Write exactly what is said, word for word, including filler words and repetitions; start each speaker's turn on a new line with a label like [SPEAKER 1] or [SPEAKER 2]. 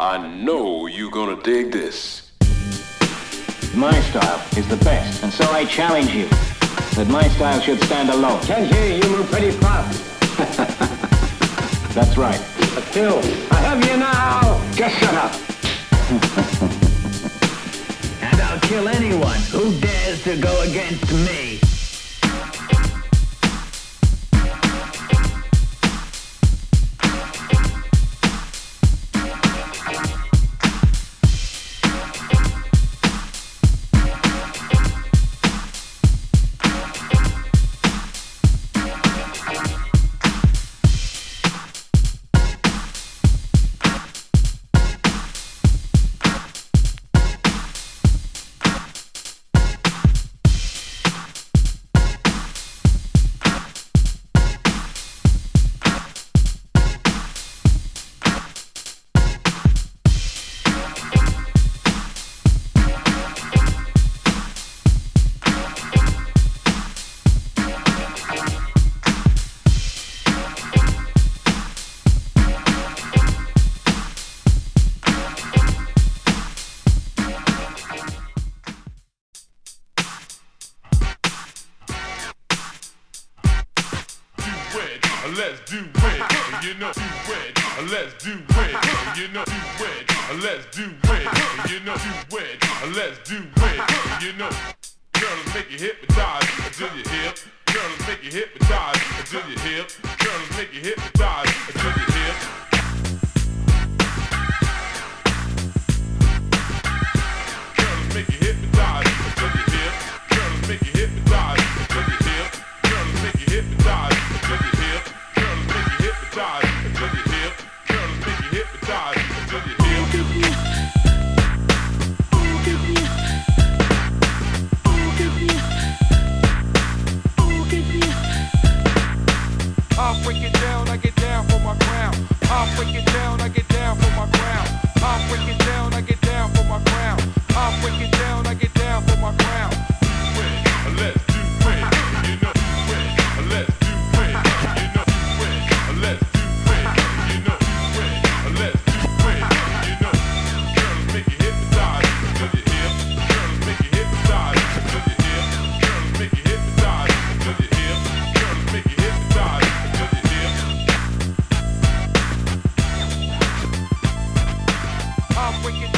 [SPEAKER 1] I know you're gonna dig this.
[SPEAKER 2] My style is the best, and so I challenge you that my style should stand alone.
[SPEAKER 3] Can't hear you, you move pretty fast.
[SPEAKER 2] That's right.
[SPEAKER 3] But still, I have you now. Just shut up.
[SPEAKER 4] And I'll kill anyone who dares to go against me.
[SPEAKER 5] Let's do it, you know do it. Let's do it, you know do it. Let's do it, you know do it. Let's do it, you know. Girls make you hypnotize until you hip. Girls make you hypnotize until you hip. Girls make you hypnotize until you hip. Girls make you hypnotize until you hip. Girls make you hypnotize until you hip. Girls make you hypnotize until you hip. Girls make you hypnotize until you hip. Girls make you hypnotize until you hip.
[SPEAKER 6] I'll break it down, I get down for my crown. I'll break it down, I get down for my crown. I'll break it down, I get down for my crown. I'll break it down, I get down for my crown.
[SPEAKER 5] Let's do it, you know do it. Let's do it, you know do it. Let's do it, you know do it. Let's do it, you know. Girls make you hypnotize until you hip. Girls make you hypnotize until you hip. Girls make you hypnotize until you hip. Girls make you hypnotize until you hip.
[SPEAKER 6] I'll break it